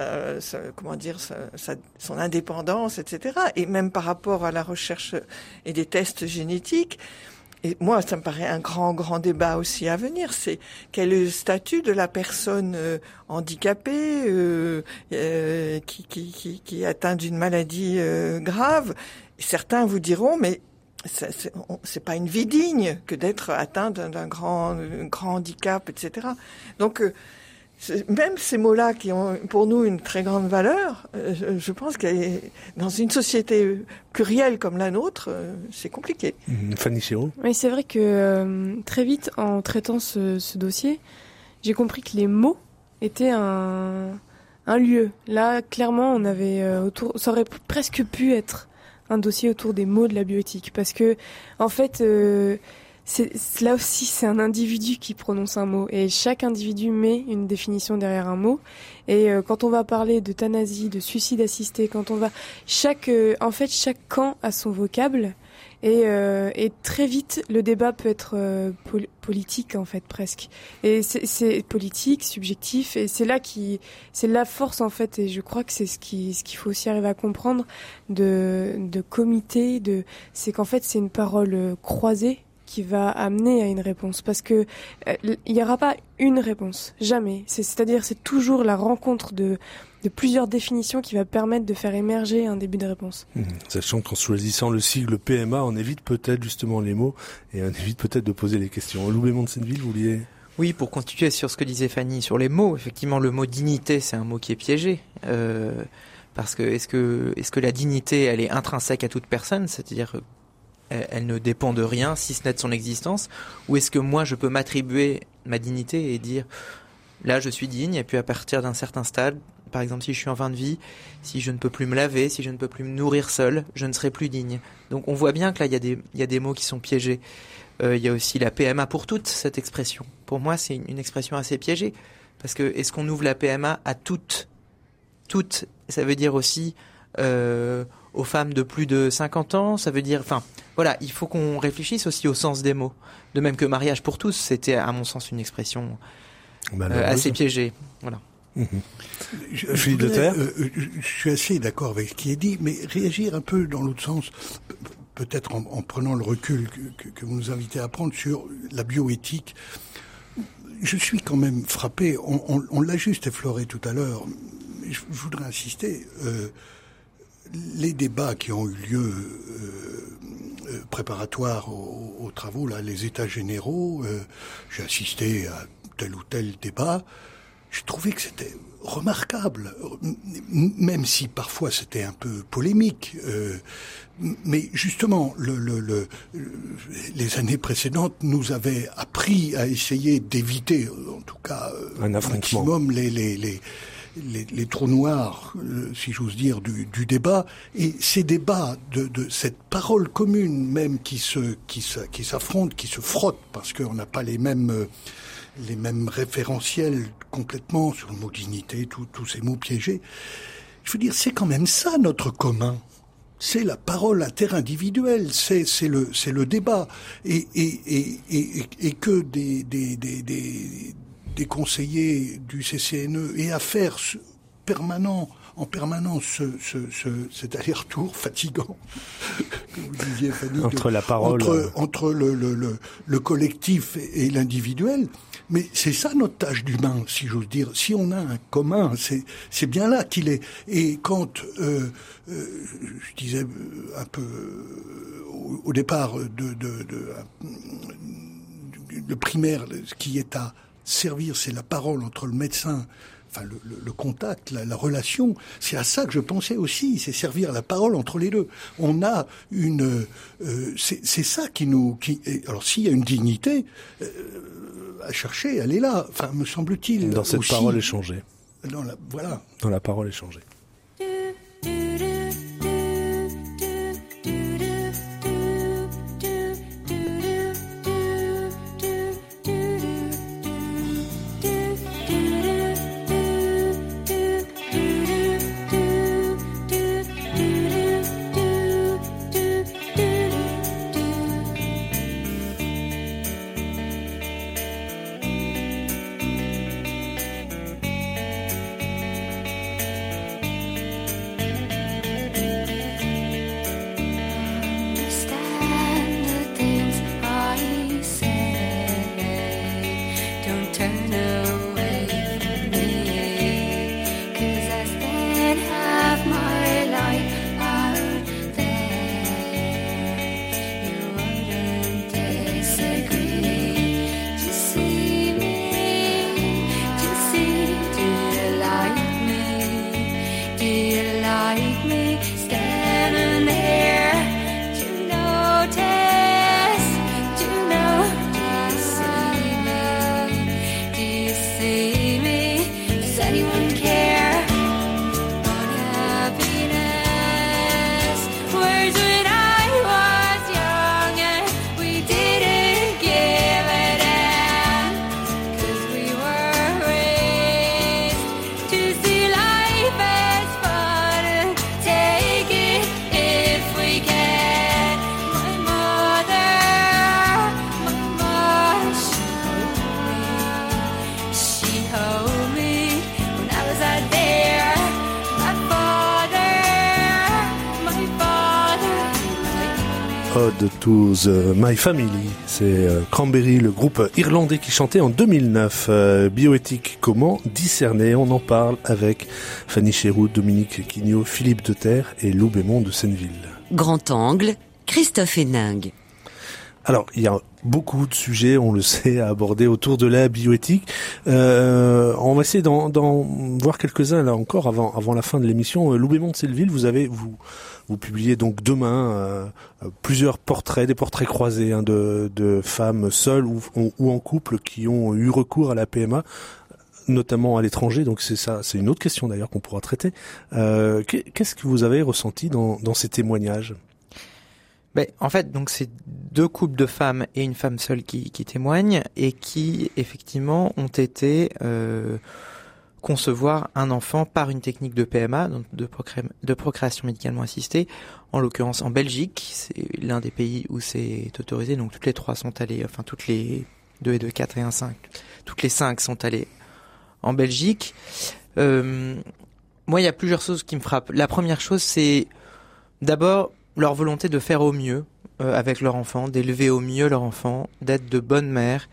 son indépendance, etc. Et même par rapport à la recherche et des tests génétiques. Et moi, ça me paraît un grand débat aussi à venir. C'est quel est le statut de la personne handicapée qui est atteinte d'une maladie grave. Et certains vous diront, mais c'est pas une vie digne que d'être atteint d'un grand handicap, etc. Donc même ces mots-là qui ont pour nous une très grande valeur, je pense que dans une société plurielle comme la nôtre, c'est compliqué. Fanny Chéreau. Oui, c'est vrai que très vite, en traitant ce dossier, j'ai compris que les mots étaient un lieu. Là, clairement, on avait ça aurait presque pu être un dossier autour des mots de la bioéthique, parce que en fait. Là aussi, c'est un individu qui prononce un mot, et chaque individu met une définition derrière un mot. Et quand on va parler d'euthanasie, de suicide assisté, chaque camp a son vocable, et très vite le débat peut être politique en fait presque. Et c'est politique, subjectif, et c'est la force en fait. Et je crois que c'est ce qu'il faut aussi arriver à comprendre de comité, c'est qu'en fait c'est une parole croisée qui va amener à une réponse, parce que il n'y aura pas une réponse, jamais. C'est-à-dire c'est toujours la rencontre de plusieurs définitions qui va permettre de faire émerger un début de réponse. Sachant qu'en choisissant le sigle PMA, on évite peut-être justement les mots, et on évite peut-être de poser les questions. Loubet de Senneville, vous vouliez... Oui, pour continuer sur ce que disait Fanny sur les mots, effectivement le mot dignité, c'est un mot qui est piégé. Parce que est-ce que la dignité, elle est intrinsèque à toute personne, c'est-à-dire elle ne dépend de rien si ce n'est de son existence, ou est-ce que moi je peux m'attribuer ma dignité et dire là je suis digne, et puis à partir d'un certain stade, par exemple si je suis en fin de vie, si je ne peux plus me laver, si je ne peux plus me nourrir seul, je ne serai plus digne. Donc on voit bien que là il y a des mots qui sont piégés. Il y a aussi la PMA pour toutes, cette expression. Pour moi c'est une expression assez piégée, parce que est-ce qu'on ouvre la PMA à toutes, ça veut dire aussi aux femmes de plus de 50 ans, ça veut dire, voilà, il faut qu'on réfléchisse aussi au sens des mots. De même que mariage pour tous, c'était à mon sens une expression assez piégée. Voilà. Je suis assez d'accord avec ce qui est dit, mais réagir un peu dans l'autre sens, peut-être en prenant le recul que vous nous invitez à prendre sur la bioéthique. Je suis quand même frappé, on l'a juste effleuré tout à l'heure, mais je voudrais insister, les débats qui ont eu lieu préparatoires aux travaux, là, les états généraux, j'ai assisté à tel ou tel débat, j'ai trouvé que c'était remarquable, même si parfois c'était un peu polémique. Mais justement, les années précédentes nous avaient appris à essayer d'éviter, en tout cas, un affrontement, maximum les trous noirs, si j'ose dire, du débat. Et ces débats de cette parole commune même qui s'affrontent, qui se frottent, parce qu'on n'a pas les mêmes référentiels complètement sur le mot dignité, tous ces mots piégés. Je veux dire, c'est quand même ça notre commun. C'est la parole interindividuelle, c'est le débat. Et que des conseillers du CCNE aient à faire en permanence cet aller-retour fatigant, comme vous disiez, Fanny, entre la parole, entre le collectif et l'individuel. Mais c'est ça notre tâche d'humain, si j'ose dire. Si on a un commun, c'est bien là qu'il est. Et quand je disais un peu au départ le primaire, ce qui est à servir, c'est la parole entre le médecin. Enfin, le contact, la relation, c'est à ça que je pensais aussi, c'est servir la parole entre les deux. On a c'est ça alors s'il y a une dignité à chercher, elle est là. Enfin, me semble-t-il. Dans cette aussi, parole échangée. Voilà. Dans la parole échangée. Ode to the My Family, c'est Cranberry, le groupe irlandais qui chantait en 2009. Bioéthique, comment discerner? On en parle avec Fanny Chéroux, Dominique Quignot, Philippe Deterre et Lou Bémond de Senneville. Grand angle, Christophe Héningue. Alors, il y a beaucoup de sujets, on le sait, à aborder autour de la bioéthique. On va essayer d'en voir quelques-uns là encore avant la fin de l'émission. Lou Bémond de Senneville, vous publiez donc demain plusieurs portraits, des portraits croisés de femmes seules ou en couple qui ont eu recours à la PMA, notamment à l'étranger. Donc c'est une autre question d'ailleurs qu'on pourra traiter. Qu'est-ce que vous avez ressenti dans ces témoignages? En fait, donc c'est deux couples de femmes et une femme seule qui témoignent et qui effectivement ont été concevoir un enfant par une technique de PMA, donc de procréation médicalement assistée, en l'occurrence en Belgique. C'est l'un des pays où c'est autorisé, donc toutes les trois sont allées, enfin toutes les 2 et 2, 4 et 1, 5, toutes les 5 sont allées en Belgique. Moi, il y a plusieurs choses qui me frappent. La première chose, c'est d'abord leur volonté de faire au mieux avec leur enfant, d'élever au mieux leur enfant, d'être de bonnes mères.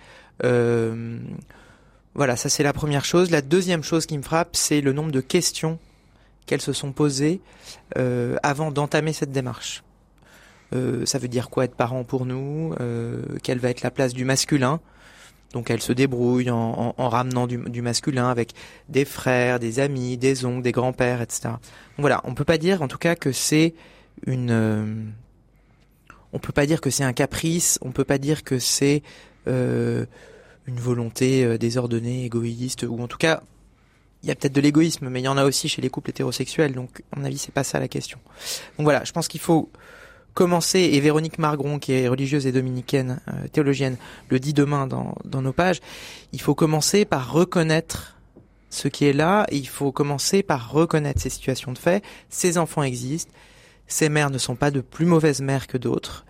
Voilà, ça c'est la première chose. La deuxième chose qui me frappe, c'est le nombre de questions qu'elles se sont posées avant d'entamer cette démarche. Ça veut dire quoi être parent pour nous? Quelle va être la place du masculin? Donc elle se débrouille en ramenant du masculin avec des frères, des amis, des oncles, des grands-pères, etc. Donc voilà, on peut pas dire en tout cas que c'est on peut pas dire que c'est un caprice, on peut pas dire que c'est une volonté désordonnée, égoïste, ou en tout cas il y a peut-être de l'égoïsme, mais il y en a aussi chez les couples hétérosexuels, donc à mon avis c'est pas ça la question. Donc voilà, je pense qu'il faut commencer, et Véronique Margron, qui est religieuse et dominicaine, théologienne, le dit demain dans nos pages, il faut commencer par reconnaître ce qui est là, et il faut commencer par reconnaître ces situations de fait. Ces enfants existent, ces mères ne sont pas de plus mauvaises mères que d'autres,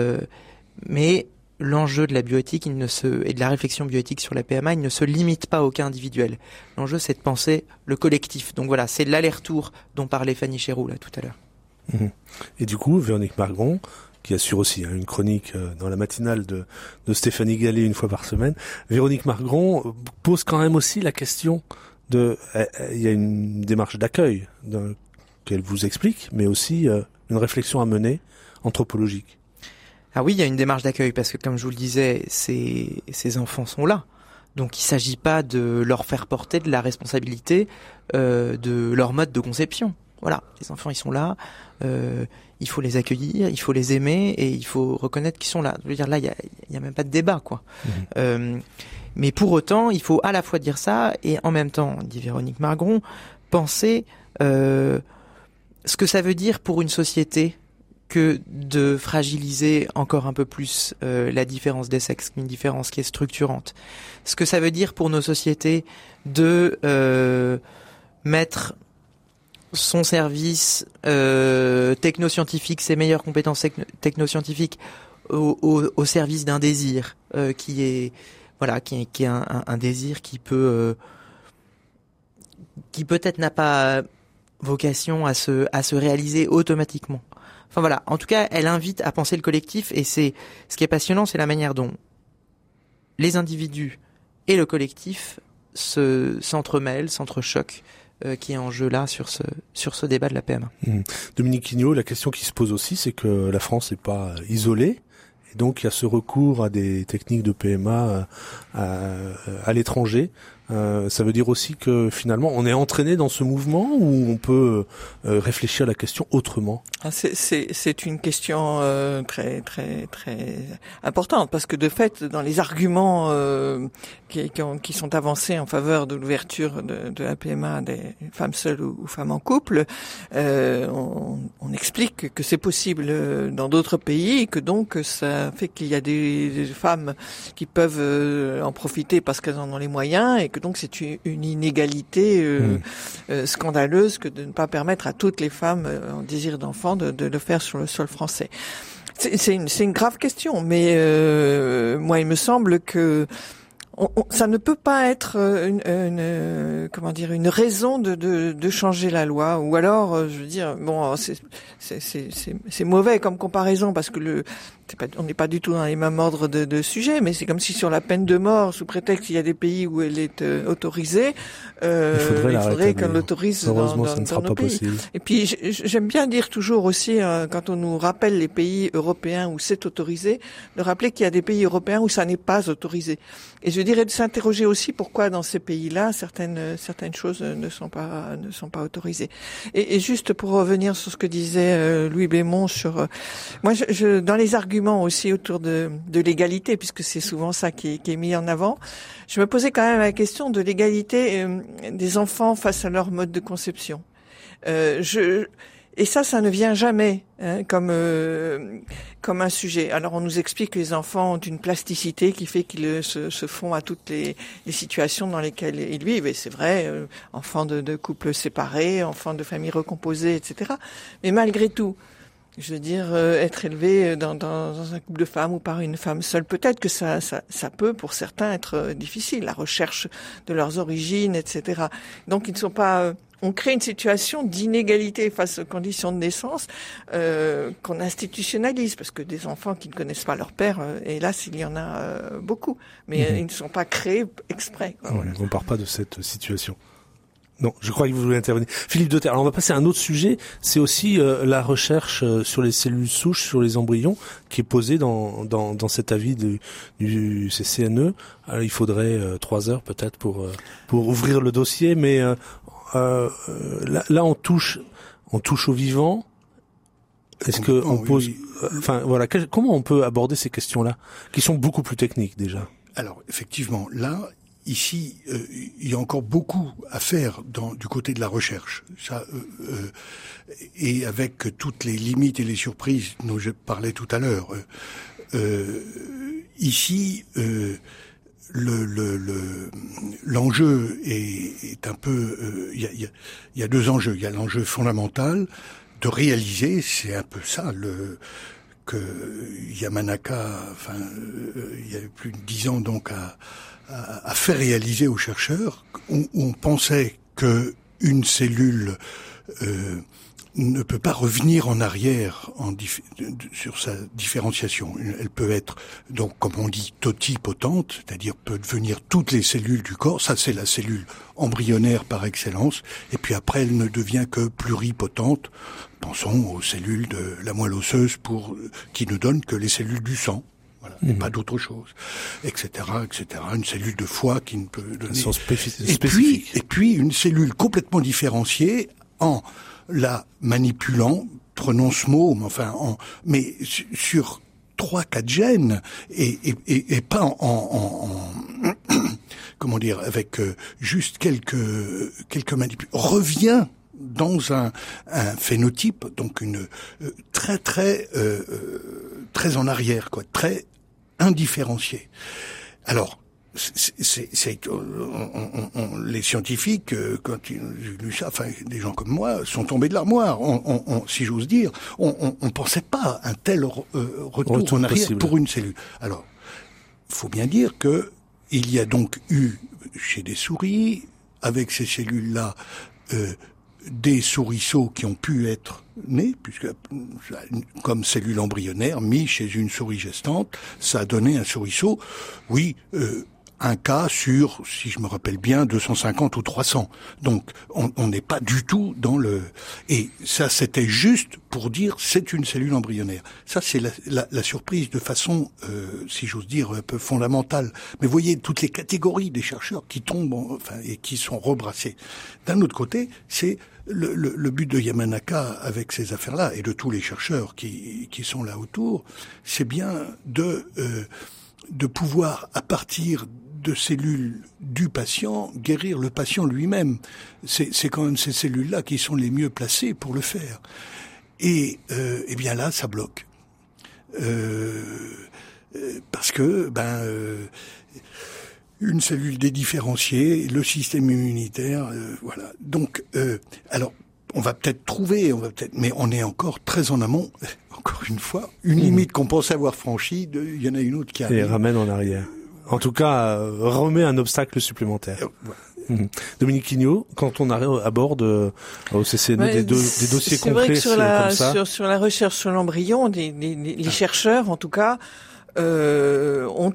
mais l'enjeu de la bioéthique et de la réflexion bioéthique sur la PMA, il ne se limite pas au cas individuel. L'enjeu, c'est de penser le collectif. Donc voilà, c'est l'aller-retour dont parlait Fanny Chéroux là tout à l'heure. Et du coup, Véronique Margron, qui assure aussi une chronique dans la matinale de Stéphanie Gallet une fois par semaine, Véronique Margron pose quand même aussi la question il y a une démarche d'accueil qu'elle vous explique, mais aussi une réflexion à mener anthropologique. Ah oui, il y a une démarche d'accueil parce que, comme je vous le disais, ces enfants sont là. Donc il ne s'agit pas de leur faire porter de la responsabilité de leur mode de conception. Voilà, les enfants ils sont là, il faut les accueillir, il faut les aimer et il faut reconnaître qu'ils sont là. Je veux dire, là il y a même pas de débat quoi. Mais pour autant, il faut à la fois dire ça et en même temps, dit Véronique Margron, penser ce que ça veut dire pour une société que de fragiliser encore un peu plus la différence des sexes, une différence qui est structurante. Ce que ça veut dire pour nos sociétés de mettre son service technoscientifique, ses meilleures compétences technoscientifiques au service d'un désir qui est un désir qui peut-être n'a pas vocation à se réaliser automatiquement. Enfin voilà, en tout cas, elle invite à penser le collectif et c'est ce qui est passionnant, c'est la manière dont les individus et le collectif s'entremêlent, s'entrechoquent, qui est en jeu là sur ce débat de la PMA. Dominique Quignot, la question qui se pose aussi, c'est que la France n'est pas isolée. Et donc, il y a ce recours à des techniques de PMA à l'étranger. Ça veut dire aussi que finalement, on est entraîné dans ce mouvement ou on peut réfléchir à la question autrement? C'est une question très très très importante parce que de fait, dans les arguments qui sont avancés en faveur de l'ouverture de la PMA des femmes seules ou femmes en couple, on explique que c'est possible dans d'autres pays et que donc ça fait qu'il y a des femmes qui peuvent en profiter parce qu'elles en ont les moyens et que donc c'est une inégalité scandaleuse que de ne pas permettre à toutes les femmes en désir d'enfant de le faire sur le sol français. C'est une grave question, mais moi il me semble que ça ne peut pas être une raison de changer la loi, ou alors je veux dire bon c'est mauvais comme comparaison parce que on n'est pas du tout dans les mêmes ordres de sujets, mais c'est comme si sur la peine de mort, sous prétexte qu'il y a des pays où elle est autorisée, il faudrait qu'on l'autorise dans nos pays. Possible. Et puis j'aime bien dire toujours aussi, quand on nous rappelle les pays européens où c'est autorisé, de rappeler qu'il y a des pays européens où ça n'est pas autorisé. Et je dirais de s'interroger aussi pourquoi dans ces pays-là certaines choses ne sont pas autorisées. Et juste pour revenir sur ce que disait Louis Bémont sur moi dans les arguments aussi autour de l'égalité, puisque c'est souvent ça qui est mis en avant, je me posais quand même la question de l'égalité des enfants face à leur mode de conception. Et ça ne vient jamais comme un sujet. Alors on nous explique que les enfants ont une plasticité qui fait qu'ils se font à toutes les situations dans lesquelles ils vivent. Et c'est vrai, enfants de couples séparés, enfants de familles recomposées, etc. Mais malgré tout, je veux dire, être élevé dans un couple de femmes ou par une femme seule, peut-être que ça peut pour certains être difficile, la recherche de leurs origines, etc. Donc ils ne sont pas... On crée une situation d'inégalité face aux conditions de naissance qu'on institutionnalise, parce que des enfants qui ne connaissent pas leur père, hélas, il y en a beaucoup, mais ils ne sont pas créés exprès. Quoi, voilà. On ne part pas de cette situation. Non, je crois que vous voulez intervenir. Philippe Deuter, alors on va passer à un autre sujet, c'est aussi la recherche sur les cellules souches, sur les embryons, qui est posée dans cet avis du CCNE. Alors, il faudrait 3 heures peut-être pour ouvrir le dossier, mais là on touche au vivant. Est-ce que on pose, enfin voilà, comment on peut aborder ces questions-là, qui sont beaucoup plus techniques déjà? Alors effectivement, là. Ici, il y a encore beaucoup à faire du côté de la recherche. Ça, et avec toutes les limites et les surprises dont je parlais tout à l'heure. Ici, l'enjeu est un peu. Il y a 2 enjeux. Il y a l'enjeu fondamental de réaliser, c'est un peu ça que Yamanaka, il y a eu plus de 10 ans donc à faire réaliser aux chercheurs, où on pensait que une cellule ne peut pas revenir en arrière sur sa différenciation. Elle peut être, donc comme on dit, totipotente, c'est-à-dire peut devenir toutes les cellules du corps. Ça, c'est la cellule embryonnaire par excellence. Et puis après, elle ne devient que pluripotente. Pensons aux cellules de la moelle osseuse qui ne donnent que les cellules du sang. Voilà, et pas d'autre chose, etc., etc. Une cellule de foie qui ne peut donner... Et puis une cellule complètement différenciée en la manipulant, prenons ce mot, mais sur 3-4 gènes et pas comment dire, avec juste quelques manipulations, revient dans un phénotype, donc une très en arrière, quoi, très indifférencié. Alors, les scientifiques, quand ils ont lu ça, des gens comme moi, sont tombés de l'armoire. Si j'ose dire, on pensait pas un tel retour en arrière possible pour une cellule. Alors, faut bien dire que il y a donc eu chez des souris, avec ces cellules-là, des souriceaux qui ont pu être nés, puisque comme cellule embryonnaire, mis chez une souris gestante, ça a donné un souriceau, un cas sur, si je me rappelle bien, 250 ou 300. Donc, on n'est pas du tout dans le... Et ça, c'était juste pour dire, c'est une cellule embryonnaire. Ça, c'est la surprise de façon, si j'ose dire, un peu fondamentale. Mais vous voyez, toutes les catégories des chercheurs qui tombent, et qui sont rebrassés. D'un autre côté, c'est le but de Yamanaka avec ces affaires-là, et de tous les chercheurs qui sont là autour, c'est bien de pouvoir, à partir de cellules du patient, guérir le patient lui-même. C'est quand même ces cellules-là qui sont les mieux placées pour le faire. Et bien là, ça bloque. Parce que, une cellule dédifférenciée, le système immunitaire, voilà. Donc, alors, on va peut-être trouver, mais on est encore très en amont. Encore une fois, une limite qu'on pensait avoir franchie, il y en a une autre qui arrive. Et ramène en arrière. En tout cas, remet un obstacle supplémentaire. Voilà. Dominique Quignot, quand on aborde au CCNE des dossiers complexes comme ça. Sur la recherche sur l'embryon, les chercheurs, en tout cas, ont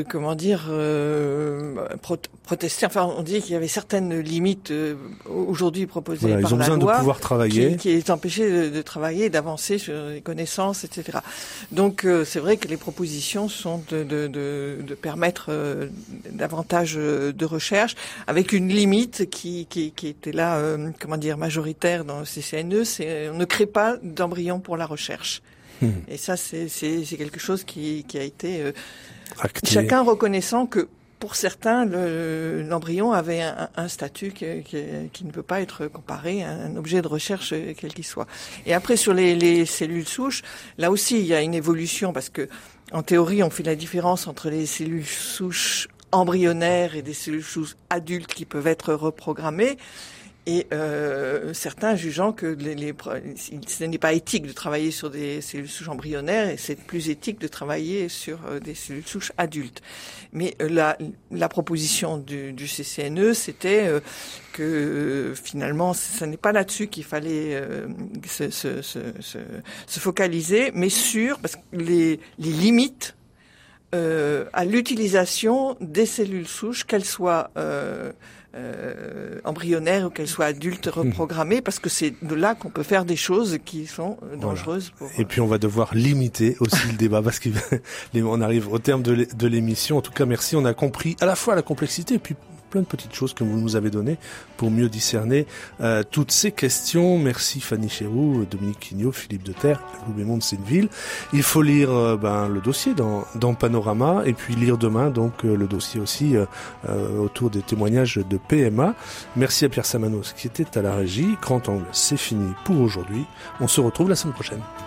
protesté. Enfin, on dit qu'il y avait certaines limites aujourd'hui proposées par la loi. Ils ont besoin de pouvoir travailler, qui les empêchaient de travailler, d'avancer sur les connaissances, etc. Donc, c'est vrai que les propositions sont de permettre davantage de recherche, avec une limite qui était là, majoritaire dans le CCNE. C'est on ne crée pas d'embryon pour la recherche. Et ça, c'est quelque chose qui a été chacun reconnaissant que pour certains, l'embryon avait un statut qui ne peut pas être comparé à un objet de recherche quel qu'il soit. Et après, sur les cellules souches, là aussi, il y a une évolution parce que, en théorie, on fait la différence entre les cellules souches embryonnaires et des cellules souches adultes qui peuvent être reprogrammées. Et certains jugeant que ce n'est pas éthique de travailler sur des cellules souches embryonnaires et c'est plus éthique de travailler sur des cellules souches adultes. Mais la proposition du CCNE, c'était que finalement, ce n'est pas là-dessus qu'il fallait se focaliser, mais parce que les limites à l'utilisation des cellules souches, qu'elles soient embryonnaire ou qu'elle soit adulte reprogrammée, parce que c'est de là qu'on peut faire des choses qui sont dangereuses. Voilà. Et puis on va devoir limiter aussi le débat parce qu'on arrive au terme de l'émission. En tout cas, merci. On a compris à la fois la complexité et puis plein de petites choses que vous nous avez données pour mieux discerner toutes ces questions. Merci Fanny Chéroux, Dominique Quignot, Philippe Deterre, Lou Bémond de Senneville. Il faut lire le dossier dans Panorama et puis lire demain donc le dossier aussi autour des témoignages de PMA. Merci à Pierre Samanos qui était à la régie. Grand Angle, c'est fini pour aujourd'hui. On se retrouve la semaine prochaine.